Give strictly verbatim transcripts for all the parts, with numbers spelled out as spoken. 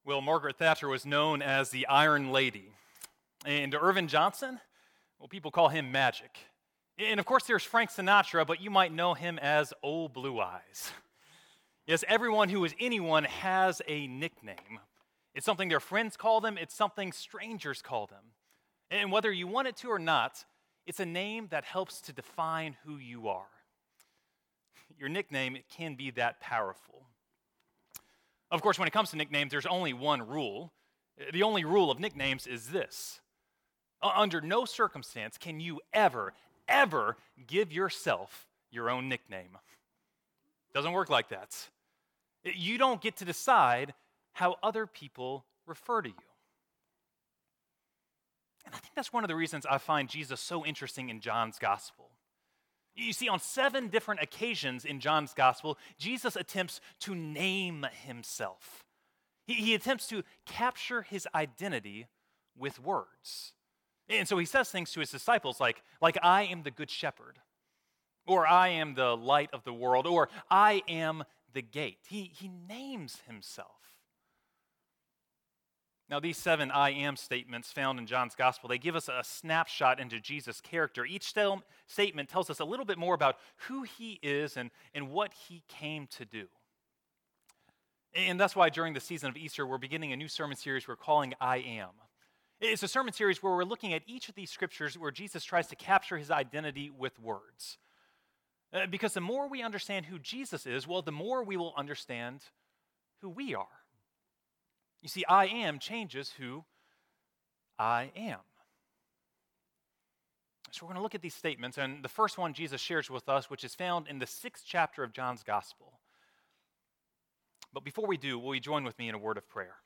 Well, Margaret Thatcher was known as the Iron Lady. And Irvin Johnson, well, people call him Magic. And of course, there's Frank Sinatra, but you might know him as Old Blue Eyes. Yes, everyone who is anyone has a nickname. It's something their friends call them, it's something strangers call them. And whether you want it to or not, it's a name that helps to define who you are. Your nickname, it can be that powerful. Of course, when it comes to nicknames, there's only one rule. The only rule of nicknames is this. Under no circumstance can you ever, ever give yourself your own nickname. Doesn't work like that. You don't get to decide how other people refer to you. And I think that's one of the reasons I find Jesus so interesting in John's gospel. You see, on seven different occasions in John's gospel, Jesus attempts to name himself. He, he attempts to capture his identity with words. And so he says things to his disciples like, like I am the good shepherd, or I am the light of the world, or I am the gate. He, he names himself. Now, these seven I am statements found in John's gospel, they give us a snapshot into Jesus' character. Each stel- statement tells us a little bit more about who he is and, and what he came to do. And that's why during the season of Easter, we're beginning a new sermon series we're calling I Am. It's a sermon series where we're looking at each of these scriptures where Jesus tries to capture his identity with words. Uh, because the more we understand who Jesus is, well, the more we will understand who we are. You see, I am changes who I am. So we're going to look at these statements, and the first one Jesus shares with us, which is found in the sixth chapter of John's Gospel. But before we do, will you join with me in a word of prayer?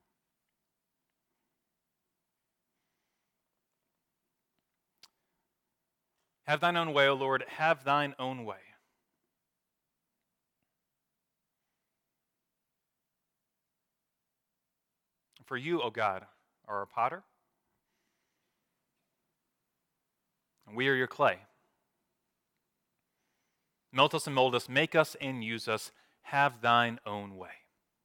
Have thine own way, O Lord, have thine own way. For you, O God, are a potter, and we are your clay. Melt us and mold us, make us and use us, have thine own way.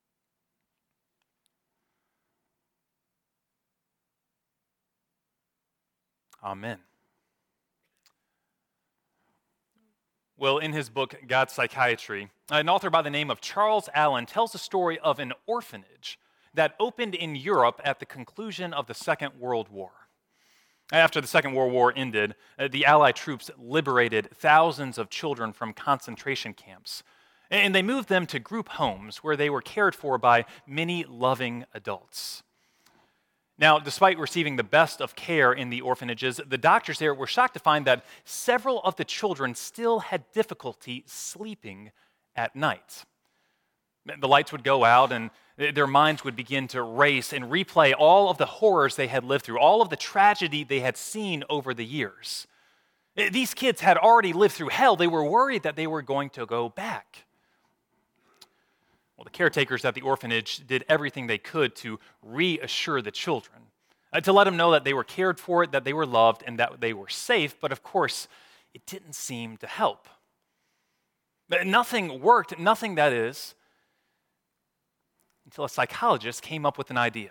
Amen. Well, in his book, God's Psychiatry, an author by the name of Charles Allen tells the story of an orphanage that opened in Europe at the conclusion of the Second World War. After the Second World War ended, the Allied troops liberated thousands of children from concentration camps, and they moved them to group homes where they were cared for by many loving adults. Now, despite receiving the best of care in the orphanages, the doctors there were shocked to find that several of the children still had difficulty sleeping at night. The lights would go out and their minds would begin to race and replay all of the horrors they had lived through, all of the tragedy they had seen over the years. These kids had already lived through hell. They were worried that they were going to go back. Well, the caretakers at the orphanage did everything they could to reassure the children, uh, to let them know that they were cared for, that they were loved, and that they were safe. But of course, it didn't seem to help. Nothing worked, nothing that is, until a psychologist came up with an idea.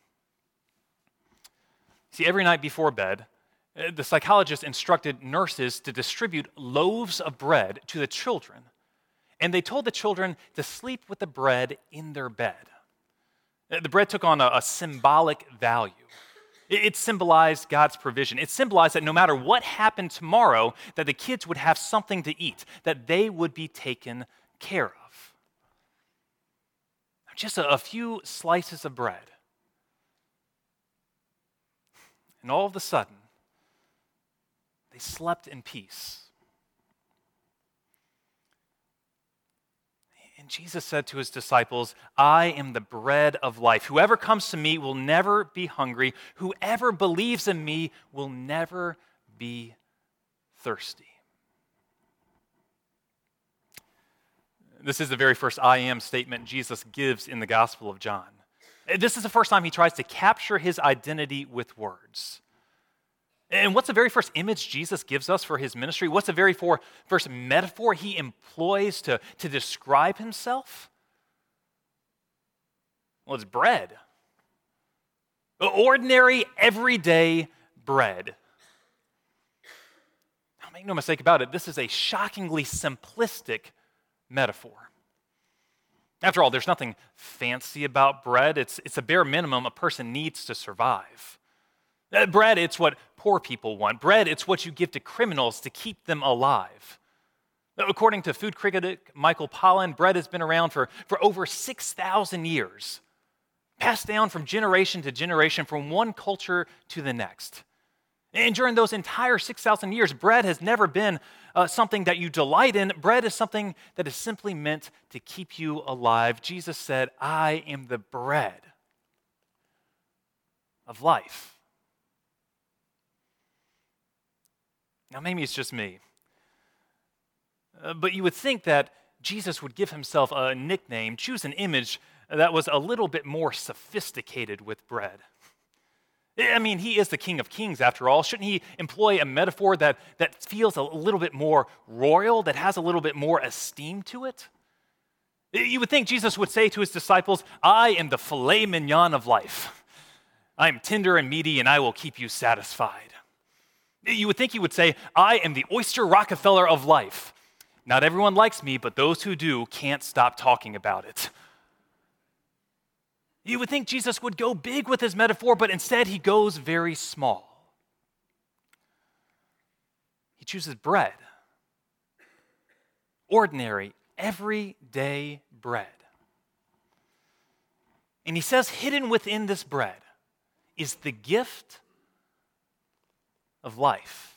See, every night before bed, the psychologist instructed nurses to distribute loaves of bread to the children, and they told the children to sleep with the bread in their bed. The bread took on a, a symbolic value. It, it symbolized God's provision. It symbolized that no matter what happened tomorrow, that the kids would have something to eat, that they would be taken care of. Just a, a few slices of bread. And all of a sudden, they slept in peace. And Jesus said to his disciples, I am the bread of life. Whoever comes to me will never be hungry. Whoever believes in me will never be thirsty. This is the very first I am statement Jesus gives in the Gospel of John. This is the first time he tries to capture his identity with words. And what's the very first image Jesus gives us for his ministry? What's the very for, first metaphor he employs to, to describe himself? Well, it's bread. Ordinary, everyday bread. Now, make no mistake about it, this is a shockingly simplistic metaphor. After all, there's nothing fancy about bread. It's, it's a bare minimum a person needs to survive. Uh, bread, it's what poor people want. Bread, it's what you give to criminals to keep them alive. According to food critic Michael Pollan, bread has been around for, for over six thousand years, passed down from generation to generation, from one culture to the next. And during those entire six thousand years, bread has never been uh, something that you delight in. Bread is something that is simply meant to keep you alive. Jesus said, I am the bread of life. Now, maybe it's just me. Uh, but you would think that Jesus would give himself a nickname, choose an image that was a little bit more sophisticated with bread. I mean, he is the King of Kings after all. Shouldn't he employ a metaphor that, that feels a little bit more royal, that has a little bit more esteem to it? You would think Jesus would say to his disciples, I am the filet mignon of life. I am tender and meaty, and I will keep you satisfied. You would think he would say, I am the Oyster Rockefeller of life. Not everyone likes me, but those who do can't stop talking about it. You would think Jesus would go big with his metaphor, but instead he goes very small. He chooses bread. Ordinary, everyday bread. And he says hidden within this bread is the gift of life.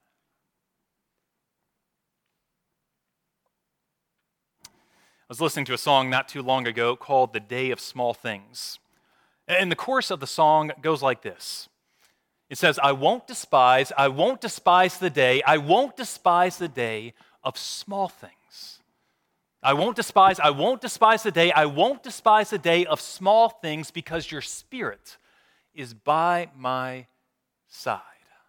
I was listening to a song not too long ago called The Day of Small Things. And the chorus of the song goes like this. It says, I won't despise, I won't despise the day, I won't despise the day of small things. I won't despise, I won't despise the day, I won't despise the day of small things because your spirit is by my side.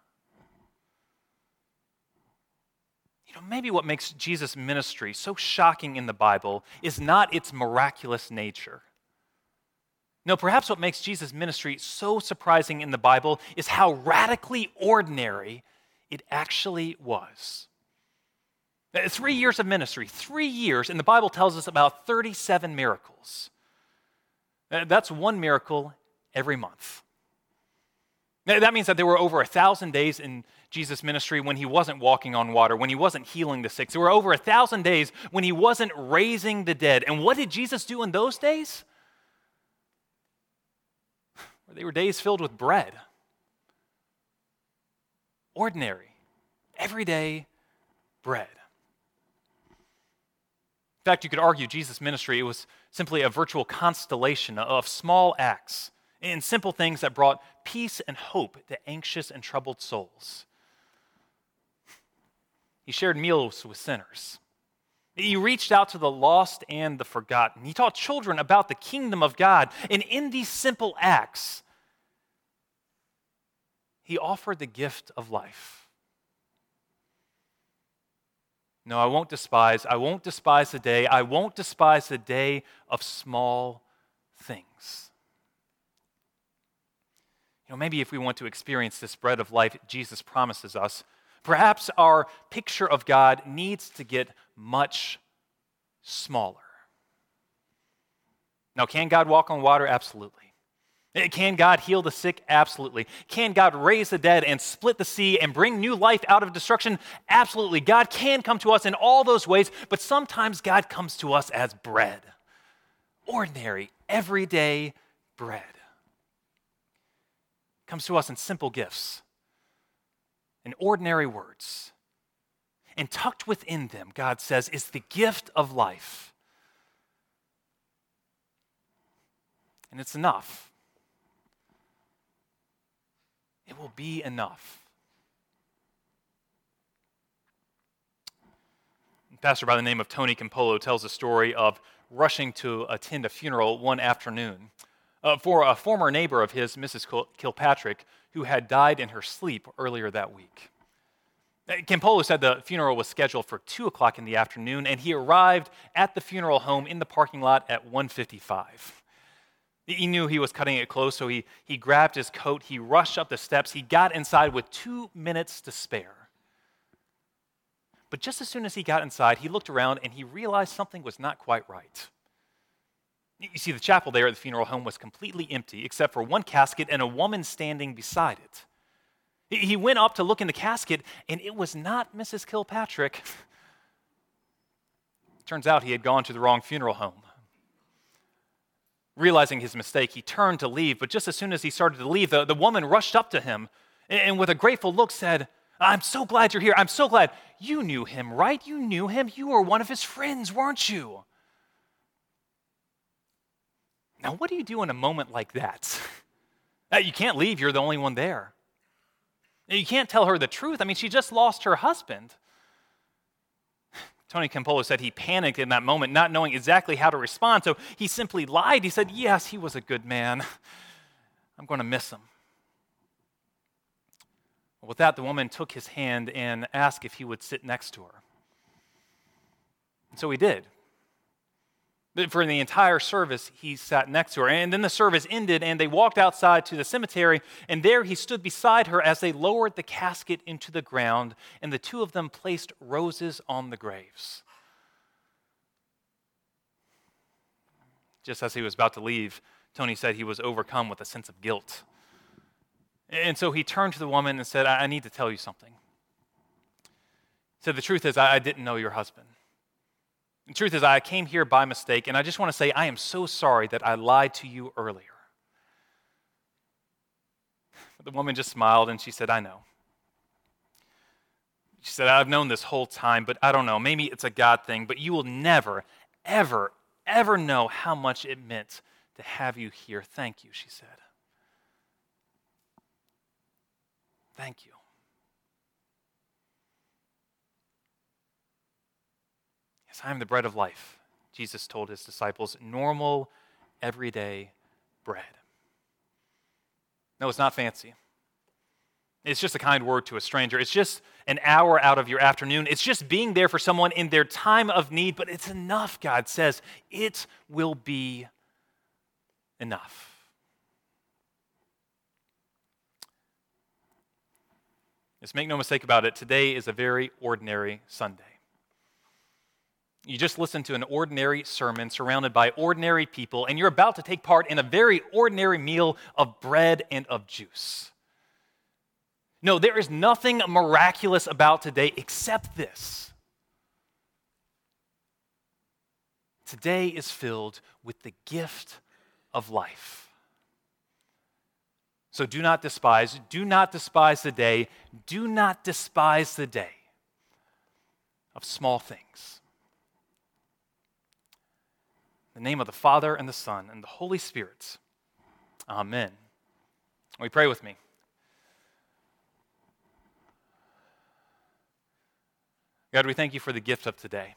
You know, maybe what makes Jesus' ministry so shocking in the Bible is not its miraculous nature. No, perhaps what makes Jesus' ministry so surprising in the Bible is how radically ordinary it actually was. Three years of ministry, three years, and the Bible tells us about thirty-seven miracles. That's one miracle every month. That means that there were over a thousand days in Jesus' ministry when he wasn't walking on water, when he wasn't healing the sick. There were over a thousand days when he wasn't raising the dead. And what did Jesus do in those days? They were days filled with bread. Ordinary, everyday bread. In fact, you could argue Jesus' ministry, it was simply a virtual constellation of small acts and simple things that brought peace and hope to anxious and troubled souls. He shared meals with sinners. He reached out to the lost and the forgotten. He taught children about the kingdom of God. And in these simple acts, he offered the gift of life. No, I won't despise. I won't despise the day. I won't despise the day of small things. You know, maybe if we want to experience this bread of life Jesus promises us, perhaps our picture of God needs to get much smaller. Now, can God walk on water? Absolutely. Can God heal the sick? Absolutely. Can God raise the dead and split the sea and bring new life out of destruction? Absolutely. God can come to us in all those ways, but sometimes God comes to us as bread. Ordinary, everyday bread. Comes to us in simple gifts, in ordinary words. And tucked within them, God says, is the gift of life. And it's enough. It will be enough. A pastor by the name of Tony Campolo tells a story of rushing to attend a funeral one afternoon uh, for a former neighbor of his, Missus Kilpatrick, who had died in her sleep earlier that week. Campolo said the funeral was scheduled for two o'clock in the afternoon, and he arrived at the funeral home in the parking lot at one fifty-five. He knew he was cutting it close, so he, he grabbed his coat, he rushed up the steps, he got inside with two minutes to spare. But just as soon as he got inside, he looked around and he realized something was not quite right. You see, the chapel there at the funeral home was completely empty, except for one casket and a woman standing beside it. He went up to look in the casket, and it was not Missus Kilpatrick. Turns out he had gone to the wrong funeral home. Realizing his mistake, he turned to leave, but just as soon as he started to leave, the, the woman rushed up to him and with a grateful look said, "I'm so glad you're here. I'm so glad. You knew him, right? You knew him. You were one of his friends, weren't you?" Now, what do you do in a moment like that? You can't leave. You're the only one there. You can't tell her the truth. I mean, she just lost her husband. Tony Campolo said he panicked in that moment, not knowing exactly how to respond, so he simply lied. He said, "Yes, he was a good man. I'm going to miss him." With that, the woman took his hand and asked if he would sit next to her. And so he did. For the entire service, he sat next to her. And then the service ended, and they walked outside to the cemetery, and there he stood beside her as they lowered the casket into the ground, and the two of them placed roses on the graves. Just as he was about to leave, Tony said he was overcome with a sense of guilt. And so he turned to the woman and said, "I need to tell you something." He said, "The truth is, I didn't know your husband. The truth is, I came here by mistake, and I just want to say I am so sorry that I lied to you earlier." But the woman just smiled, and she said, "I know." She said, "I've known this whole time, but I don't know. Maybe it's a God thing, but you will never, ever, ever know how much it meant to have you here. Thank you," she said. Thank you. Yes, I am the bread of life, Jesus told his disciples. Normal, everyday bread. No, it's not fancy. It's just a kind word to a stranger. It's just an hour out of your afternoon. It's just being there for someone in their time of need, but it's enough, God says. It will be enough. Just make no mistake about it, today is a very ordinary Sunday. You just listened to an ordinary sermon surrounded by ordinary people, and you're about to take part in a very ordinary meal of bread and of juice. No, there is nothing miraculous about today except this. Today is filled with the gift of life. So do not despise, do not despise the day, do not despise the day of small things. In the name of the Father and the Son and the Holy Spirit. Amen. Will you pray with me? God, we thank you for the gift of today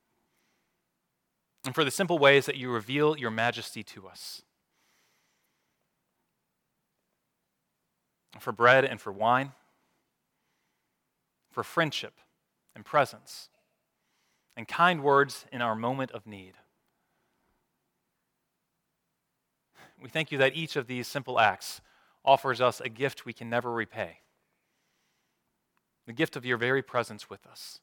and for the simple ways that you reveal your majesty to us. For bread and for wine, for friendship and presence, and kind words in our moment of need. We thank you that each of these simple acts offers us a gift we can never repay. The gift of your very presence with us.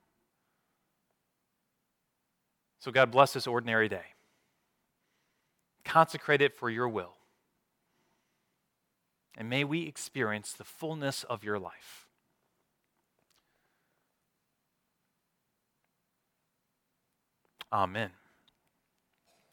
So God, bless this ordinary day. Consecrate it for your will. And may we experience the fullness of your life. Amen.